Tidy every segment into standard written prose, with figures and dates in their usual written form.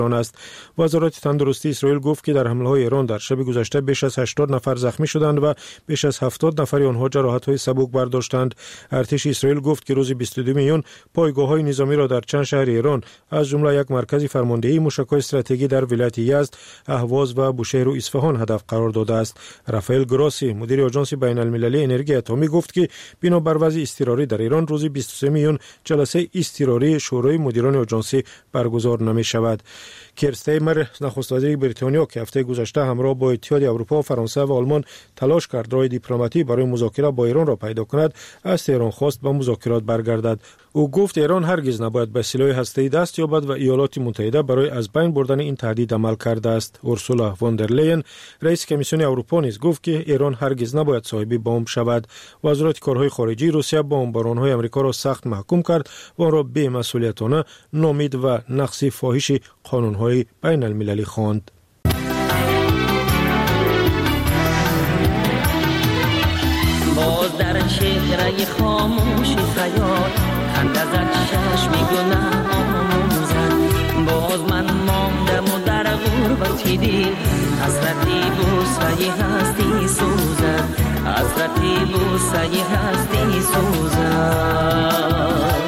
است. وزارت تندرستی اسرائیل گفت که در حمله‌های ایران در شب گذشته بیش از 80 نفر زخمی شدند و بیش از 70 نفر آنها جراحت‌های سبک برداشتند. ارتش اسرائیل گفت که روز 22 میون پایگاه‌های نظامی را در چند شهر ایران از جمله یک مرکز فرماندهی موشک‌های استراتژیکی در ولایت یزد، اهواز و بوشهر و اصفهان هدف قرار داده است. رافائل گراسی مدیر آژانس بین‌المللی انرژی اتمی گفت که بنابر وضع اضطراری در ایران روز 23 میون جلسه اضطراری شورای مدیران آژانس برگزار نمی شود. کیر استارمر نخست وزیر بریتانیا که هفته گذشته همراه با اتحاد اروپا، فرانسه و آلمان تلاش کرد راه دیپلماتی برای مذاکره با ایران را پیدا کند، از تهران خواست به مذاکرات برگردد. او گفت ایران هرگز نباید به سلاح هسته‌ای دست یابد و ایالات متحده برای از بین بردن این تهدید عمل کرده است. اورسولا واندرلین رئیس کمیسیون اروپا نیز گفت که ایران هرگز نباید صاحب بمب شود. وزارت کارهای خارجه روسیه بمباران‌های آمریکا را سخت محکوم کرد و آن را بی‌مسئولیتانه نامید و نقض فاحش قانون‌های بین‌المللی خواند. باز در چهره خاموشی خیال خنده زد چشمی گناه آموزد. باز من ماندم و در غربتی دل حسرتی بوسه هستی سوزد، حسرتی بوسه هستی سوزد.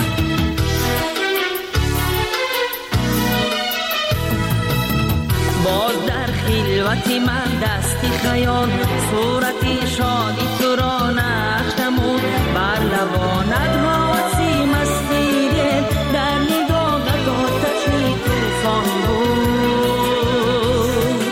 باز در خلوتی من دستی خیال صورتی شادی تو را نقش نمود، بر لبانت حواسی مستی دل در نگاهت آتشی طوفان بود.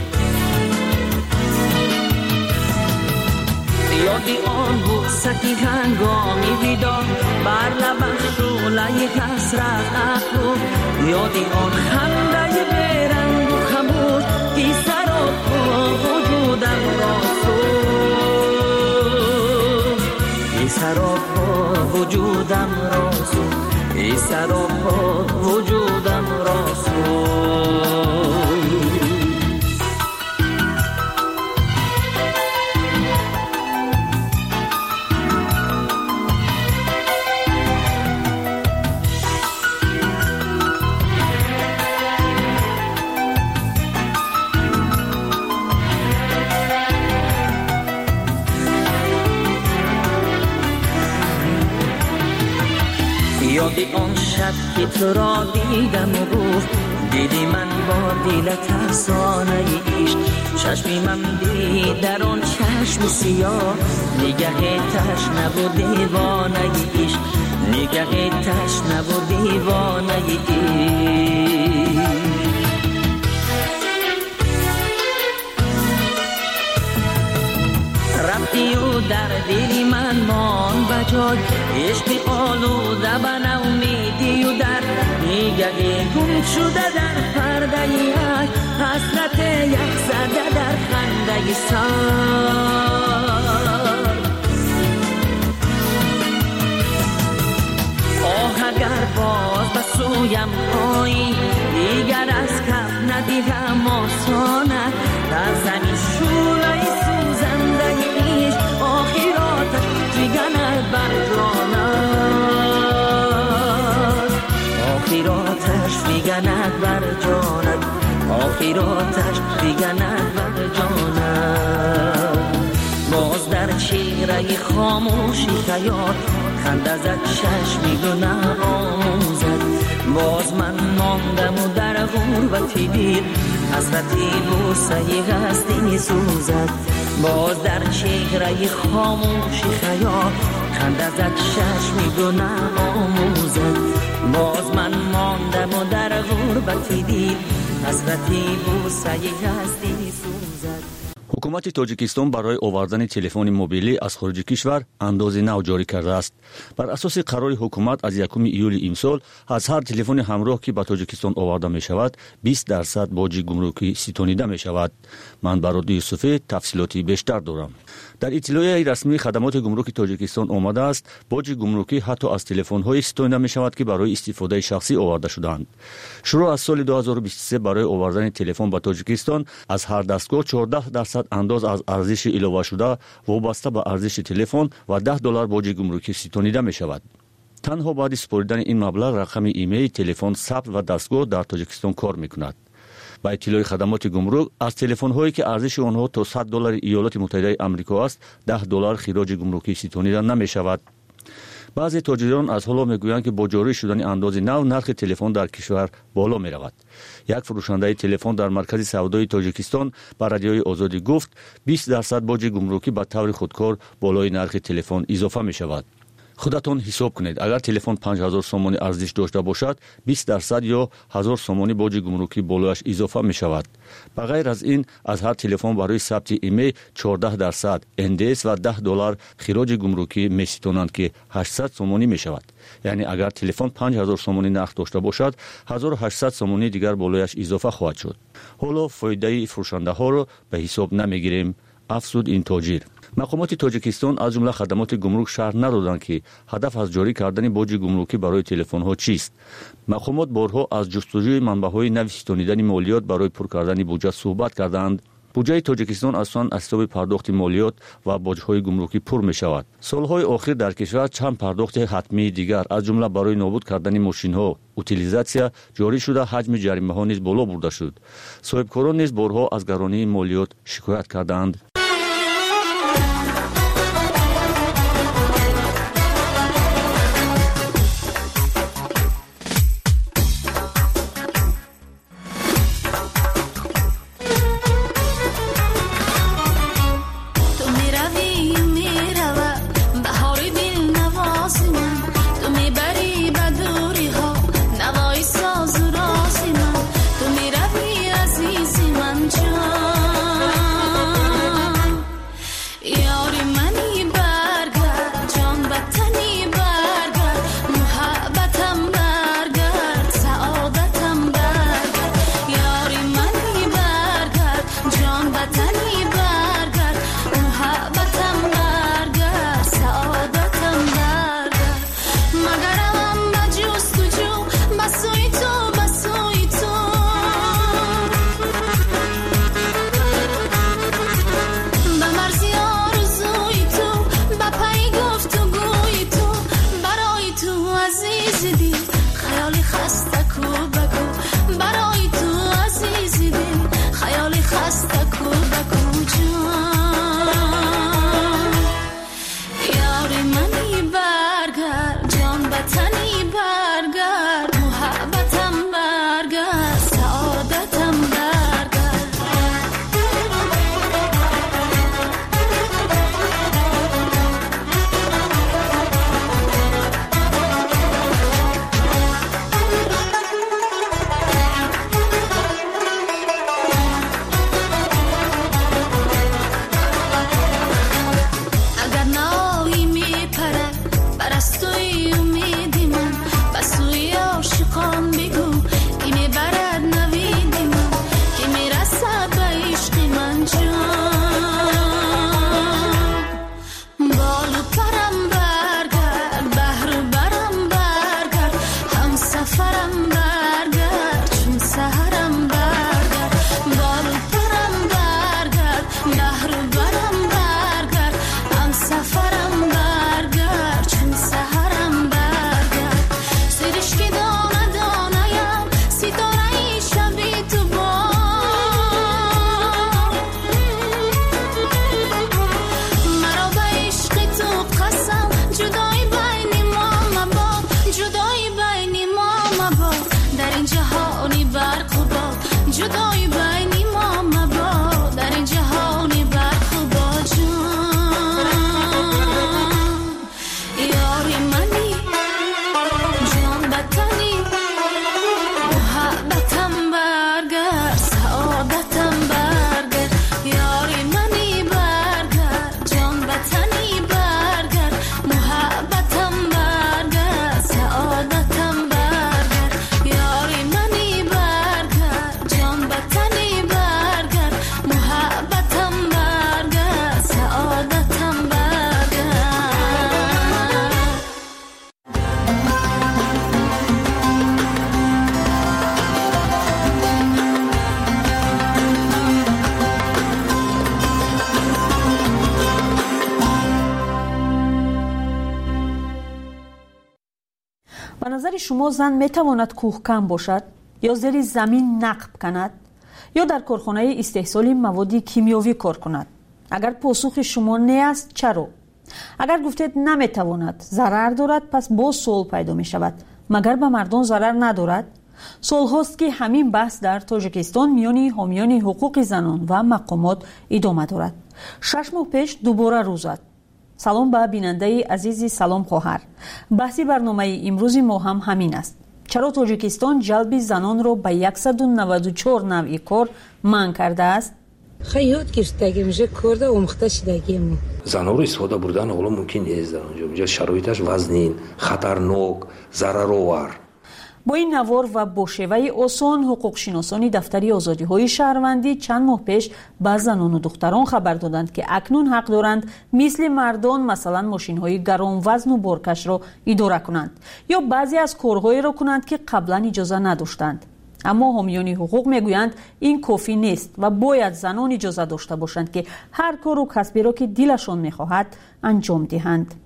یادی آن بوستی هنگامی بیدار بر لبش شعله حسرت افروخت، یادی آن خنده بیرنگ و خموش ای سراپا وجودم را سوخت، ای سراپا وجودم را سوخت، ای سراپا وجودم را سوخت. یادی آن شب که تو را دیدم و گفت دیدی من با دلت افسانه عشق، چشمی من دید در آن چشم سیاه نگه تشنه و دیوانه عشق، نگه تشنه و دیوانه عشق. رفتی و در دلی من مان بجای عشق آلوده به نومیدی و در نگه گم شده در پرده یک حسرت یک زده در خنده سر. آه اگر باز به سویم آیی دیگر از کف ندیدم آسانه در زمین شوره سوزنده ایش آخراتش دیگنه بر جانت، آخراتش دیگنه بر جانت، آخراتش دیگنه بر جانت. باز در چهره خاموشی خیال خنده زد چشمی گناه آموزد. باز من ماندم و در غربتی دل حسرتی بوسه هستی سوزد. باز در چهره خاموشی خیال خنده زد چشمی گناه آموزد. باز من ماندم و در غربتی دل حسرتی بوسه هستی سوزد. حکومت تاجیکستان برای آوردن تلفن موبیلی از خارج کشور اندازه نو جاری کرده است. بر اساس قرار حکومت از 1 ایول امسال از هر تلفن همراه که به تاجیکستان آورده می شود 20% باج گمرکی ستانیده می شود. من برادر یوسفی تفصیلاتی بیشتر دارم. در اطلاعیه رسمی خدمات گمرک تاجیکستان آمده است باج گمرکی حتی از تلفن‌های ستانیده می شود که برای استفاده شخصی آورده شدند. شروع از سال 2023 برای آوردن تلفن به تاجیکستان از هر دستگاه 14% انداز از ارزش علاوه شده وابسته به ارزش تلفن و $10 باج گمرکی ستانیده می شود. تنها بعد سپردن این مبلغ رقم ایمیل، تلفن ثبت و دستگاه در تاجیکستان کار میکند. با اطلاع خدمات گمرک از تلفن هایی که ارزش آنها تا $100 ایالات متحده آمریکا است، $10 خراج گمرکی ستانیده نمی شود. بعضی تاجران از حالا میگویند که با جاری شدن انداز نو نرخ تلفن در کشور بالا می رود. یک فروشنده تلفن در مرکز سودای تاجیکستان با رادیوی آزادی گفت 20% باج گمرکی به طور خودکار بالای نرخ تلفن اضافه می شود. خودتون حساب کنید، اگر تلفن 5000 سومانی ارزش داشته باشد 20% یا 1000 سومانی باج گمرکی بالایش اضافه می شود. بغیر از این از هر تلفن برای ثبت ایمیل 14% NDS و $10 خراج گمرکی می ستانند که 800 سومانی می شود. یعنی اگر تلفن 5000 سومانی نرخ داشته باشد 1800 سومانی دیگر بالایش اضافه خواهد شد. حالا فایده فروشنده ها را به حساب نمی گیریم، افزود این تاجر. مقامات تاجیکستان از جمله خدمات گمرک شرح ندادند که هدف از جاری کردن باج گمرکی برای تلفن ها چیست. مقامات بارها از جستجوی منبع‌های نوی ستانیدن مالیات برای پر کردن بودجه صحبت کردند. بودجه تاجیکستان اصلا از حساب پرداخت مالیات و باج‌های گمرکی پر می شود. سالهای اخیر در کشور چند پرداخت حتمی دیگر از جمله برای نابود کردن ماشین‌ها، اوتیلیزاسیا جاری شده، حجم جریمه‌ها نیز بالا برده شد. صاحبکاران نیز بارها از گرانی مالیات شکایت کردند. نظر شما زن میتواند کوهکن باشد یا زیر زمین نقب کند یا در کارخانه استحصال مواد کیمیاوی کار کند؟ اگر پاسخ شما نه است چرا؟ اگر گفتید نمیتواند، ضرر دارد، پس باز سوال پیدا می شود مگر به مردم ضرر ندارد؟ سال هاست که همین بحث در تاجیکستان میان حامیان حقوق زنان و مقامات ادامه دارد. 6 ماه پیش دوباره روز زد. سلام به بیننده عزیزی، سلام خواهر. بحث برنامه امروز ما هم همین است. چرا تاجیکستان جلب زنان را به 194 نوع کار منع کرده است؟ خیلی گرفتگی میشه کرده اومخته شدگی ما. زنها رو استفاده بردن حالا ممکن نیست در اونجا شرایطش وزنین، خطرناک، ضررآور. با این نوار و با شیوه آسان حقوق شناسانی دفتری آزادی های شهروندی چند ماه پیش به زنان و دختران خبر دادند که اکنون حق دارند مثل مردان مثلا ماشین های گران وزن و بارکش را اداره کنند یا بعضی از کارهایی را کنند که قبلا اجازه نداشتند. اما حامیان حقوق میگویند این کافی نیست و باید زنان اجازه داشته باشند که هر کار و کسبی را که دلشان میخواهد انجام دهند.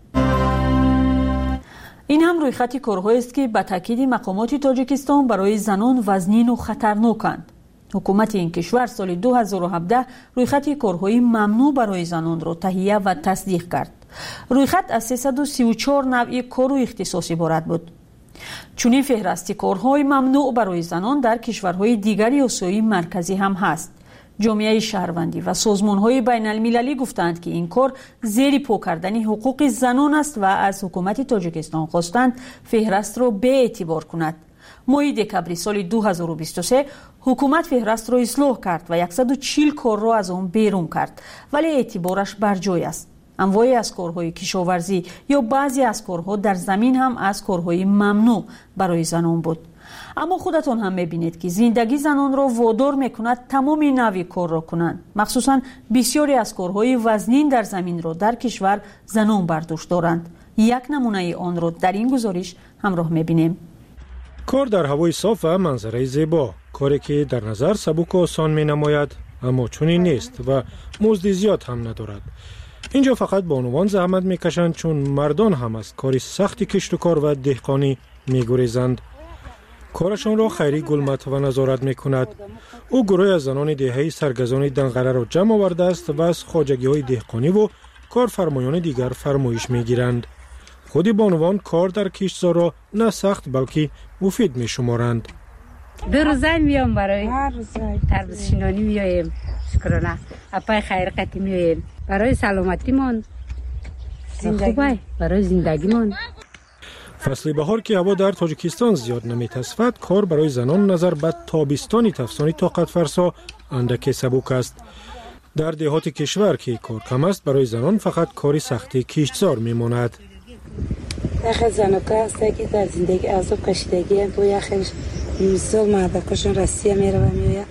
این هم روی خط کارهایی است که به تاکید مقامات تاجیکستان برای زنان وزنین و خطرناکند. حکومت این کشور سال 2017 روی خط کارهای ممنوع برای زنان را تهیه و تصدیق کرد. روی خط از 334 نوع کار و اختصاص عبارت بود. چنین فهرست کارهای ممنوع برای زنان در کشورهای دیگر آسیای مرکزی هم هست. جامعه شهروندی و سازمان‌های بین‌المللی گفتند که این کار زیر پا کردن حقوق زنان است و از حکومت تاجیکستان خواستند فهرست را به اعتبار کند. ماه دکبر سال 2023 حکومت فهرست را اصلاح کرد و 140 کار را از آن بیرون کرد، ولی اعتبارش بر جای است. انواعی از کارهای کشاورزی یا بعضی از کارها در زمین هم از کارهای ممنوع برای زنان بود. اما خودتان هم میبینید که زندگی زنان را وادار میکند تمام نوع کار را کنند. مخصوصا بسیاری از کارهای وزنین در زمین را در کشور زنان برداشت دارند. یک نمونه آن را در این گزارش همراه میبینیم. کار در هوای صاف و منظره زیبا، کاری که در نظر سبک و آسان مینماید اما چنین نیست و مزد زیاد هم ندارد. اینجا فقط بانوان زحمت میکشند چون مردان هم از کار سخت کشت و کار و دهقانی میگریزند. کارشان را خیری گلمت و نظارت میکند. او گروه از زنان دهه‌ای سرگزان دنقره را جمع آورده است و از خواجگی‌های دهقانی و کارفرمایان دیگر فرمایش میگیرند. خود بانوان کار در کشتزار را نه سخت بلکه مفید میشمارند. دو روزه میام برای تربیت شینانی میایم، شکرانه اپای خیر قتی میایم برای سلامتیمان، خوبه برای زندگیمان. فصل بهار که هوا در تاجیکستان زیاد نمیتصفد، کار برای زنان نظر به تابستانی تفسانی طاقت فرسا اندک سبک است. در دهات کشور که کار کم است، برای زنان فقط کاری سختی کشتزار میماند. یخ زنکا است که در زندگی عذاب کشیدگی با یخش مثال مردکشون رسیه میره و میویا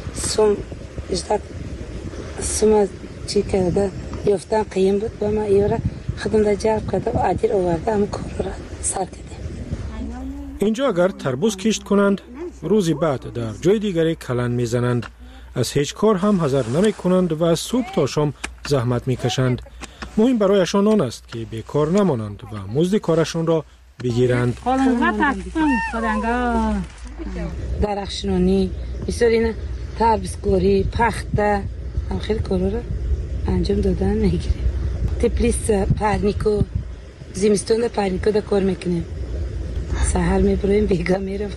سوم چی کرده یفتن قیم بود با ما ایورا خدم در جرب کرده و عدیر آورده هم کار را سر کردیم. اینجا اگر تربوز کشت کنند، روزی بعد در جای دیگری کلن میزنند. از هیچ کار هم حذر نمی کنند و از صبح تا شام زحمت میکشند. مهم برایشان آن است که بیکار نمانند و مزد کارشان را بگیرند. درخشنانی، بسیار اینه تربیزگاری، پخته، هم خیلی کارا را انجام دادن میگیریم. تپلیس پرنیکو، زمستون پرنیکو دا کار میکنیم. سحر میبرویم بیگا میرم.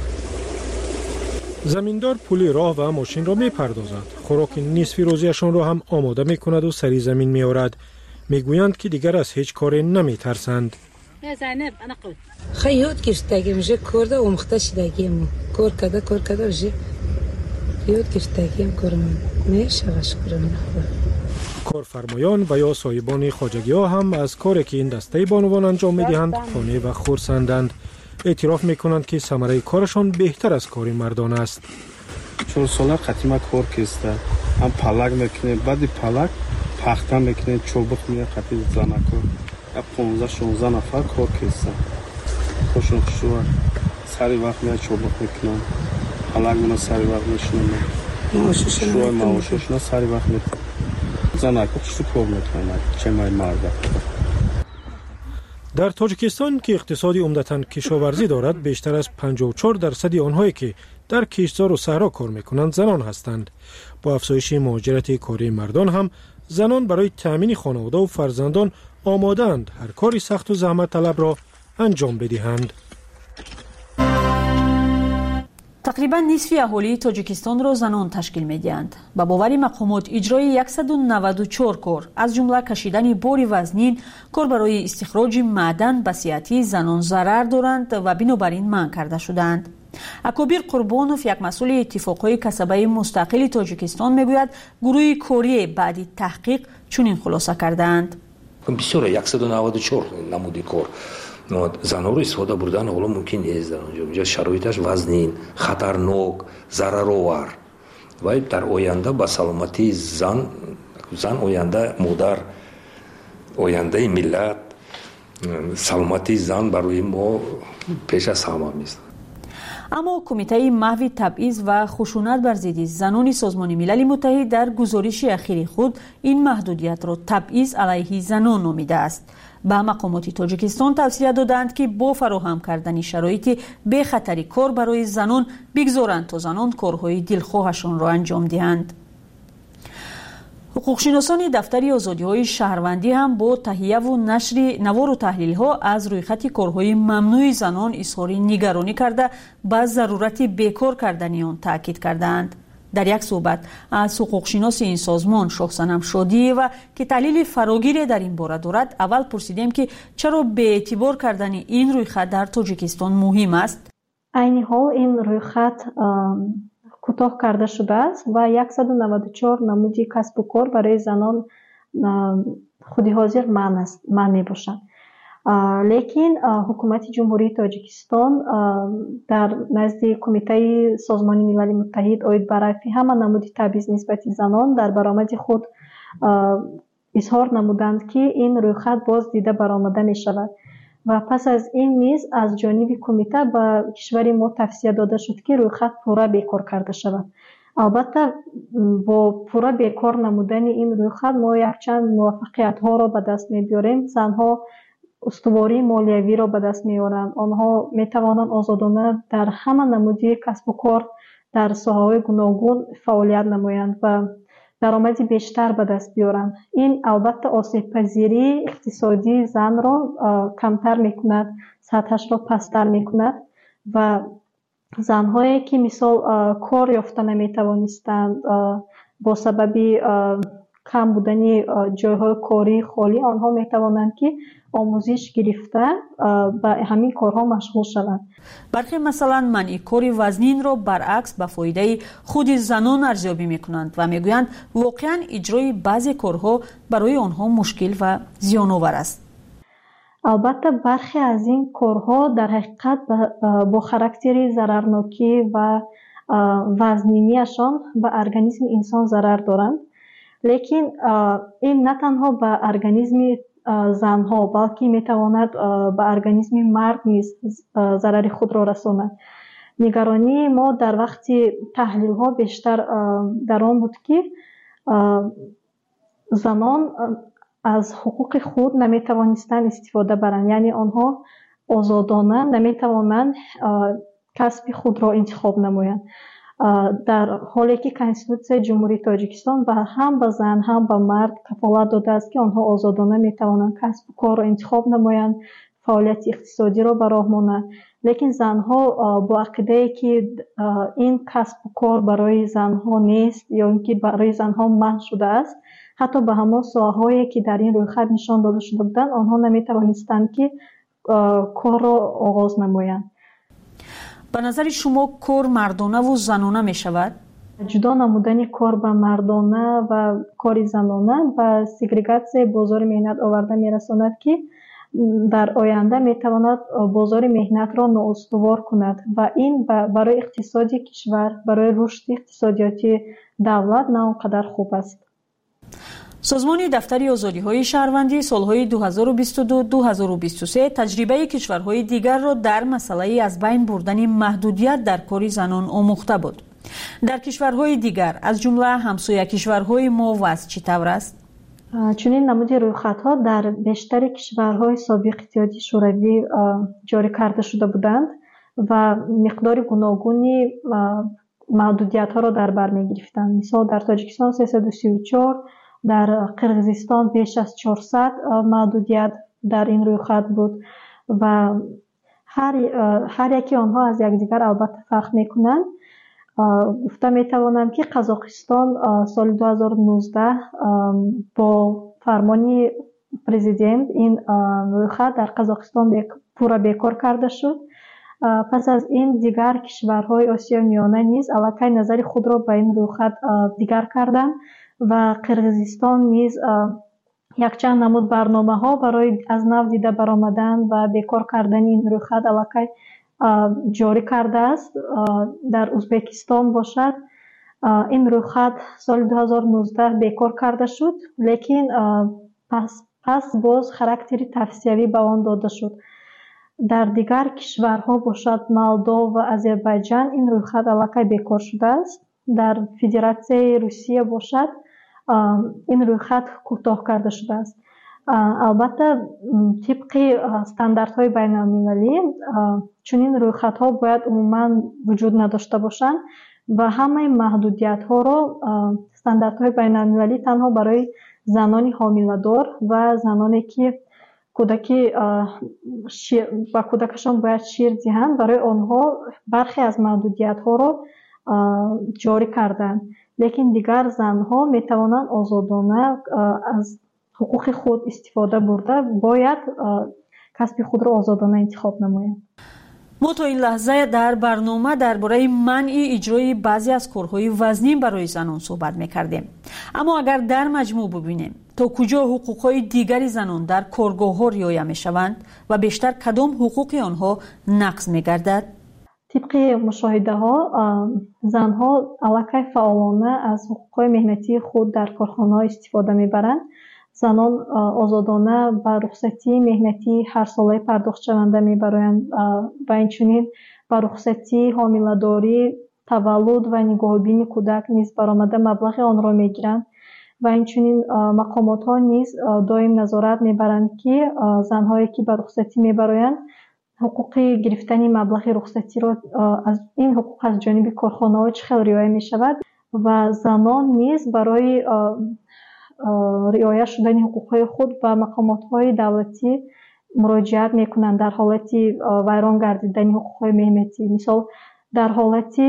زمیندار پولی راه و ماشین را میپردازد. خوراک نصفی روزیشان را هم آماده میکند و سری زمین میآورد. میگویند که دیگر از هیچ کاری نمیترسند. خیلی یاد گرفتگی میشه کرده اومخته شدگیم. کار کرده میشه یاد گرفتگیم کارم میشه شکرم. کارفرمایان و یا صاحبان خواجگی ها هم از کاری که این دسته بانوان انجام میدهند خانه و خرسندند. اعتراف میکنند که ثمره کارشان بهتر از کار مردان است. 4 ساله قدیما کار کسته، هم پلک میکنه، بعد پلک پخته میکنه، چوبک میکنه، قطعی زنکو 15-16 نفر کار کسته. خوشون شوه سری وقت میاد چوبک میکنن، پلک میکنه سری وقت میشنن، شوه معاششون سری وقت میکنن. زنکو چطور کار میکنن؟ چه مای مرده؟ در تاجیکستان که اقتصادی عمدتاً کشاورزی دارد، بیشتر از 54% آنهایی که در کشتزار و صحرا کار میکنند زنان هستند. با افزایش مهاجرت کاری مردان هم زنان برای تأمین خانواده و فرزندان آماده‌اند هر کاری سخت و زحمت طلب را انجام بدهند. تقریبا نصف اهالی تاجیکستان را زنان تشکیل می‌دهند. با باور مقامات اجرای 194 کار از جمله کشیدن بار وزنین، کار برای استخراج معدن به صحت زنان ضرر دارند و بنابراین منع کرده شدند. اکابر قربانوف، یک مسئول اتفاقهای کسبه مستقل تاجیکستان، میگوید گروه کاری بعد تحقیق چنین خلاصه کردند. بسیار 194 نمودی کار زنها رو استفاده بردن حالا ممکن نیست. در اونجا شرایطش وزنین، خطرناک، ضررآور و در آینده با سلامتی زن آینده مادر، آینده ملت، سلامتی زن برای ما پیش از همه است. اما کمیته محو تبعیض و خشونت بر ضد زنان سازمان ملل متحد در گزارش اخیر خود این محدودیت را تبعیض علیه زنان نامیده است. به مقامات تاجیکستان توصیه دادند که با فراهم کردن شرایط بی خطری کار برای زنان بگذارند تا زنان کارهای دلخواهشان را انجام دهند. حقوقشناسان دفتر آزادی‌های شهروندی هم با تهیه و نشر نوار و تحلیل‌ها از رویخط کارهای ممنوع زنان اظهار نگرانی کرده به ضرورت بیکار کردن آن تاکید کردند. در یک صحبت از حقوقشناس این سازمان شاهصنم شادی و که تحلیل فراگیر در این باره دارد، اول پرسیدیم که چرا به اعتبار کردن این رویخط در تاجیکستان مهم است. عین حال این رویخط کوتاه کرده شده است و 194 نمودی کسب و کار برای زنان خودی حاضر من می باشند. لیکن حکومت جمهوری تاجیکستان در نزد کمیته سازمان ملل متحد اوید برای همه نمودی تبعیض نسبت زنان در برآمد خود اظهار نمودند که این رویخط باز دیده برآمده می شود و پس از این نیز از جانب کمیته به کشور ما توصیه داده شد که رویخط پورا بیکار کرده شود. البته با پورا بیکار نمودن این رویخط ما یک چند موفقیت ها را به دست می بیاریم. زنها استواری مالیوی را به دست می آورند. آنها می توانند آزادانه در همه نمودی کسب و کار در ساحه‌های گوناگون فعالیت نمایند و درآمد بیشتر به دست بیارند. این البته آسیب پذیری اقتصادی زن را کمتر میکند، سطحش را پستر میکند و زنهایی که مثال کار یافته نمیتوانستند با سبب کم بودن جایهای کاری خالی، آنها میتوانند که آموزش گرفته به همین کارها مشغول شوند. برخی مثلا منع کار وزنین را برعکس به فایده خود زنان ارزیابی میکنند و میگویند واقعا اجرای بعضی کارها برای آنها مشکل و زیان آور است. البته برخی از این کارها در حقیقت با خاراکتر ضررناکی و وزنینیشان به ارگانیسم انسان ضرر دارند. لیکن این نه تنها به ارگانیسم زنها بلکه میتواند به ارگانیسم مرد نیز ضرر خود را رساند. نگرانی ما در وقت تحلیل ها بیشتر در آن بود که زنان از حقوق خود نمیتوانستند استفاده برند، یعنی آنها آزادانه نمیتوانند کسب خود را انتخاب نمایند، در حالی که کنستیتوسیون جمهوری تاجیکستان و هم به زن هم به مرد کفالت داده است که آنها آزادانه میتوانند کسب و کار را انتخاب نمایند، فعالیت اقتصادی را به راه مانند. لیکن زنها با عقیده که این کسب و کار برای زنها نیست یا اینکه برای زنها منع شده است، حتی به همان ساحه‌هایی که در این رویخط نشان داده شده بودند آنها نمیتوانستند که کار را آغاز نمایند. به نظر شما کار مردانه و زنانه می شود؟ جدا نمودن کار به مردانه و کار زنانه و سگریگاسیون بازار مهنت آورده می رساند که در آینده می تواند بازار مهنت را نااستوار کند و این برای اقتصادی کشور، برای رشد اقتصادیاتی دولت نه آنقدر خوب است. سازمان دفتر آزادی‌های شهروندی سالهای 2022-2023 تجربه کشورهای دیگر را در مسئله از بین بردن محدودیت در کار زنان آموخته بود. در کشورهای دیگر از جمله همسایه کشورهای ما وضع چطور است؟ чунин намуди рӯйхатҳо дар бештари кишварҳои собиқи иттиҳоди шӯравӣ ҷорӣ карда шуда буданд ва миқдори гуногуни маҳдудиятҳоро дар бар мегирифтанд. Мисол дар Тоҷикистон 334, дар Қирғизистон беш аз 400 маҳдудият дар ин рӯйхат буд ва ҳар яки онҳо аз якдигар албатта фарқ мекунанд. гуфта метавонам ки Қазоқистон соли 2019 бо фармони президент ин рӯйхат дар Қазоқистон пурра бекор карда шуд. пас аз ин дигар кишварҳои Осиёи Миёна низ аллакай назари худро ба ин рӯйхат дигар карданд ва Қирғизистон низ якчанд намуд барномаҳо барои аз нав дида баромадан ва бекор кардани ин рӯйхат аллакай ҷорӣ кардааст. дар Узбекистон бошад ин рӯйхат соли 2019 бекор карда шуд, лекин пас боз характери тавсиявӣ ба он дода шуд. дар дигар кишварҳо бошад Молдов ва Озарбойҷан ин рӯйхат аллакай бекор шудааст. дар Федератсияи Русия бошад ин рӯйхат кӯтоҳ карда шудааст. албатта тибқи стандартҳои байналмилалӣ чунин рӯйхатҳо бояд умуман вуҷуд надошта бошанд ва ҳамаи маҳдудиятҳоро стандартҳои байналмилалӣ танҳо барои занони ҳомиладор ва заноне ки кӯдаки ба кӯдакашон бояд шир диҳанд, барои онҳо бархе аз маҳдудиятҳоро ҷорӣ карданд. лекин дигар занҳо метавонанд озодона аз ҳуқуқи худ истифода бурда бояд касби худро озодона интихоб намоянд. мо то ин лаҳза дар барнома дар бораи манъи иҷрои баъзе аз корҳои вазнин барои занон суҳбат мекардем. аммо агар дар маҷмӯъ бибинем то куҷо ҳуқуқҳои дигари занон дар коргоҳҳо риоя мешаванд ва бештар кадом ҳуқуқи онҳо нақз мегардад? тибқи мушоҳидаҳо занҳо аллакай фаъолона аз ҳуқуқҳои меҳнатии худ дар корхонаҳо истифода мебаранд. занон озодона ба рухсатии меҳнатии ҳарсолаи пардохтшаванда мебароянд ва инчунин ба рухсатии ҳомиладорӣ, таваллуд ва нигоҳубини кӯдак низ баромада маблағи онро мегиранд ва инчунин мақомотҳо низ доим назорат мебаранд ки занҳое ки ба рухсатӣ мебароянд ҳуқуқи гирифтани маблағи рухсатиро ин ҳуқуқ аз ҷониби корхонаҳо чӣ хел риоя мешавад ва занон низ барои риоя шудани ҳуқуқҳои худ ба мақомотҳои давлатӣ муроҷиат мекунанд дар ҳолати вайрон гардидани ҳуқуқҳои меҳнатӣ. мисол дар ҳолати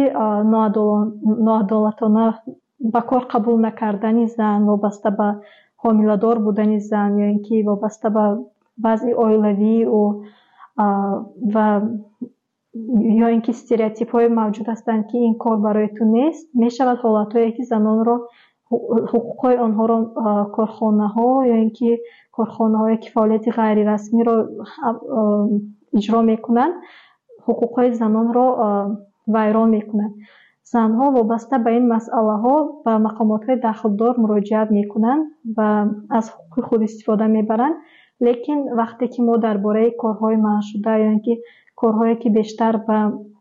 ноадолатона ба кор қабул накардани зан вобаста ба ҳомиладор будани зан ё ин ки вобаста ба вазъи оилавии ӯ ва ё ин ки стереотипҳое мавҷуд ҳастанд ки ин кор барои ту нест, мешавад ҳолатҳое ки занонро ҳуқуқҳои онҳоро корхонаҳо ё ин ки корхонаҳое ки фаъолияти ғайрирасмиро иҷро мекунанд ҳуқуқҳои занонро вайрон мекунанд. занҳо вобаста ба ин масъалаҳо ба мақомотҳои дахлдор муроҷиат мекунанд ва аз ҳуқуқи худ истифода мебаранд. лекин вақте ки мо дар бораи корҳои манъшуда ё ин ки корҳое ки бештар ба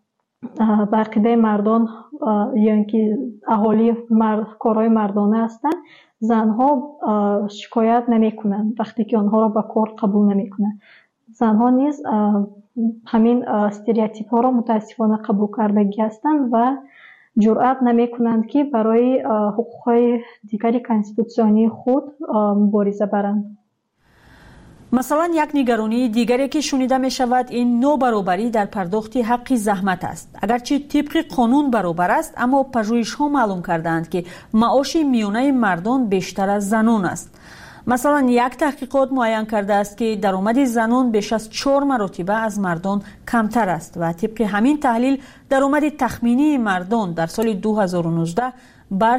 ақидаи мардон ё ин ки аҳолии корҳои мардона ҳастанд, занҳо шикоят намекунанд вақте ки онҳоро ба кор қабул намекунанд. занҳо низ ҳамин стереотипҳоро мутаассифона қабул кардагӣ ҳастанд ва ҷуръат намекунанд ки барои ҳуқуқҳои дигари конститутсионии худ мубориза баранд. масалан, як нигаронии дигаре ки шунида мешавад ин нобаробарӣ дар пардохти ҳаққи заҳмат аст. агарчи тибқи қонун баробар аст, аммо пажӯҳишҳо маълум кардаанд ки маоши миёнаи мардон бештар аз занон аст. масалан, як таҳқиқот муайян кардааст ки даромади занон беш аз 4 маротиба аз мардон камтар аст ва тибқи ҳамин таҳлил даромади тахминии мардон дар соли 2019 ба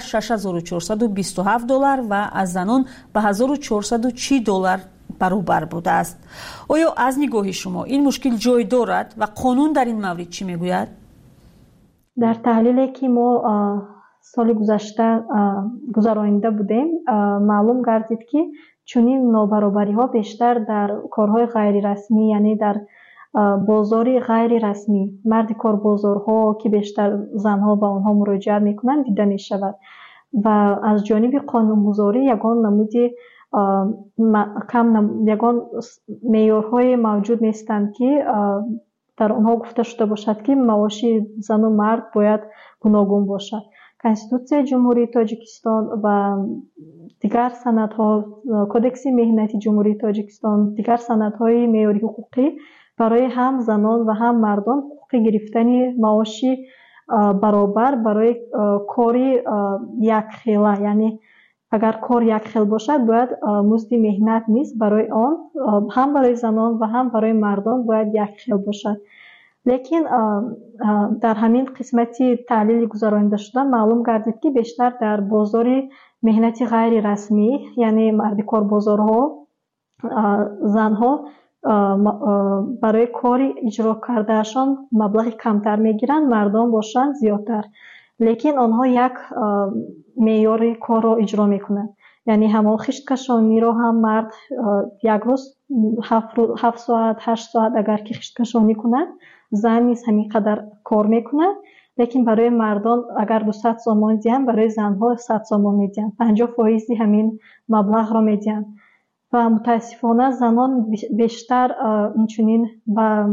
$6427 ва аз занон ба $1440 баробар будааст. оё аз нигоҳи шумо ин мушкил ҷой дорад ва қонун дар ин маврид чӣ мегӯяд? дар таҳлиле ки мо соли гузашта гузаронида будем, маълум гардид ки чунин нобаробариҳо бештар дар корҳои ғайрирасмӣ, яъне дар бозори ғайрирасмӣ, марди корбозорҳо ки бештар занҳо ба онҳо муроҷиат мекунанд дида мешавад ва аз ҷониби қонунгузорӣ ягон намуди یگان معیارهای موجود نیستند که در آنها گفته شده باشد که معاشی زن و مرد باید گوناگون باشد. کنستیتوسیای جمهوری تاجیکستان و دیگر سندها، کدکس مهنتی جمهوری تاجیکستان، دیگر سندهای معیاری حقوقی برای هم زنان و هم مردان حقوق گرفتن معاشی برابر برای کاری یک خیله، یعنی اگر کار یک خیل باشد باید مزد مهنت نیست برای آن هم برای زنان و هم برای مردان باید یک خیل باشد. لیکن در همین قسمتی تحلیل گذرانده شده معلوم گردید که بیشتر در بازار مهنتی غیر رسمی، یعنی مردی کار بازارها، زنها برای کاری اجرا کردهشان مبلغ کمتر میگیرند، مردان باشند زیادتر، لیکن آنها یک معیار کار را اجرا میکنند. یعنی همون خشت کشانی را هم مرد یک روز 7 ساعت 8 ساعت اگر که خشت کشانی کنند، زن نیز همین قدر کار میکنند، لیکن برای مردان اگر 200 سوم میدن، برای زنها 100 سوم میدن، 50% همین مبلغ را میدن. و متاسفانه زنان بیشتر اینچنین به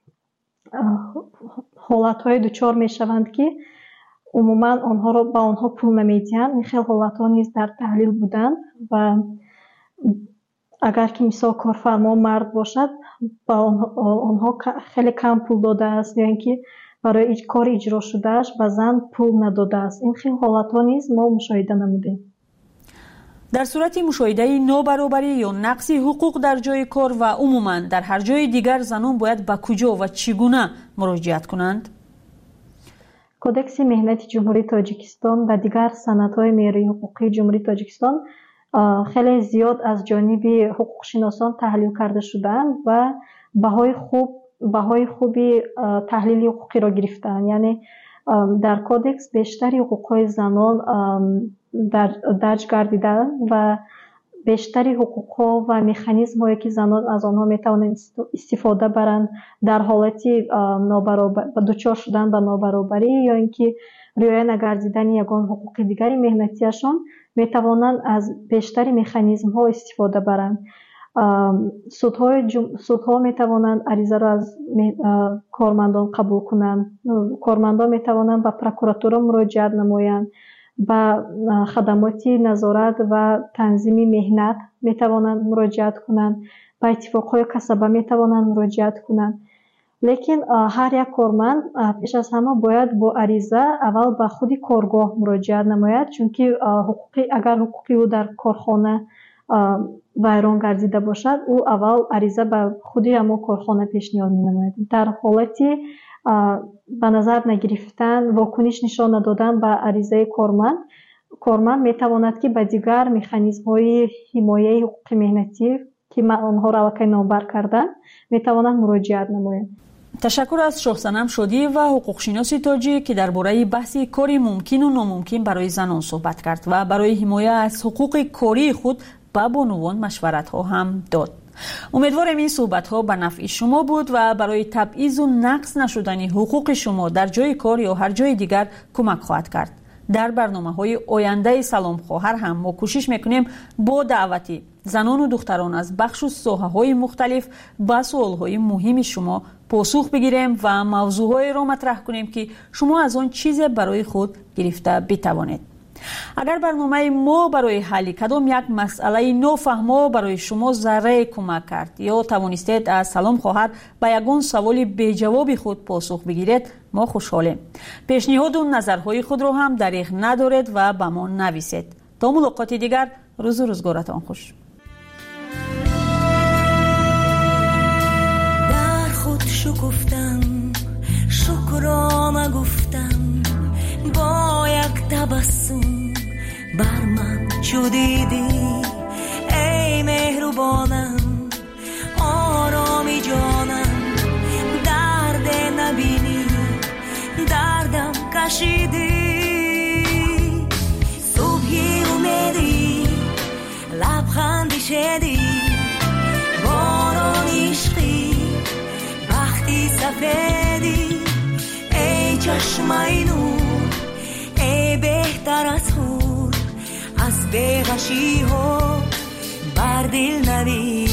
حالتهای دچار میشوند که عموما آنها را به آنها پول نمیدن. این خیلی حالتها نیز در تحلیل بودن و اگر که مثال کارفرما مرد باشد با آنها خیلی کم پول داده است، یا اینکه برای کار اجرا شدهش به زن پول نداده است. این خیلی حالتها نیز ما مشاهده نمودیم. در صورت مشاهده نابرابری یا نقص حقوق در جای کار و عموما در هر جای دیگر، زنان باید به کجا و چگونه مراجعت کنند؟ کدکس مهنتی جمهوری تاجیکستان و دیگر سندهای معیاری حقوقی جمهوری تاجیکستان خیلی زیاد از جانب حقوق شناسان تحلیل کرده شدند و بهای خوبی تحلیل حقوقی را گرفتند. یعنی در کدکس بیشتری حقوقهای زنان درج گردیدند و بیشتری حقوقها و مکانیزم هایی که زنان از آنها میتوانند استفاده برند در حالتی دچار شدن به نابرابری یا اینکه رعایت نگردیدن یگان حقوق دیگری مهنتیشان، میتوانند از بیشتری مکانیزم ها استفاده برند. سودها میتوانند عریضه را از کارمندان قبول کنند، کارمندان میتوانند به پروکراتور مراجعت نمایند، به خدمات نظارت و تنظیم مهنت میتوانند مراجعت کنند، به اتفاقهای کسبه میتوانند مراجعت کنند. لیکن هر یک کارمند پیش از همه باید با عریضه اول به خود کارگاه مراجعت نماید، چون که اگر حقوقی او در کارخانه ویران گردیده باشد، او اول عریضه به خودی همون کارخانه پیشنهاد می نماید. در حالتی به نظر نگرفتن، واکنش نشان ندادن به عریضه کارمند می تواند که به دیگر مکانیزم های حمایه حقوق مهنتی که آنها را واقعا نامبر کردن می تواند مراجعت نماید. تشکر از شاه صنم شادی و حقوق شناس تاجی که درباره بحث کاری ممکن و ناممکن برای زنان صحبت کرد و برای حمایت از حقوق کاری خود به بانوان مشورت ها هم داد. امیدوارم این صحبت ها به نفع شما بود و برای تبعیض و نقص نشدن حقوق شما در جای کار یا هر جای دیگر کمک خواهد کرد. در برنامه‌های آینده سلام خواهر هم ما کوشش میکنیم با دعوتی زنان و دختران از بخش و ساحه‌های مختلف به سوال‌های مهم شما پاسخ بگیریم و موضوعهایی را مطرح کنیم که شما از آن چیز برای خود گرفته بتوانید. اگر برنامه ما برای حل کدام یک مسئله نافهمه برای شما ذره کمک کرد یا توانستید از سلام خواهر به یگان سوال بی جواب خود پاسخ بگیرید، ما خوشحالیم. پیشنهاد و نظرهای خود را هم دریغ ندارید و به ما نویسید. تا ملاقات دیگر، روز و روزگارتان خوش. در خود شکفتم، شکرانه گفتم، با یک تبسم بر من چو دیدی ای مهربانم، آرامی جانم، درد نبینی دردم کشیدی، صبحی امیدی لبخندی شدی، باران عشقی وقتی سفیدی، ای چشمای نور، ای بهتر از خور، از بیغشی ها در دل نویس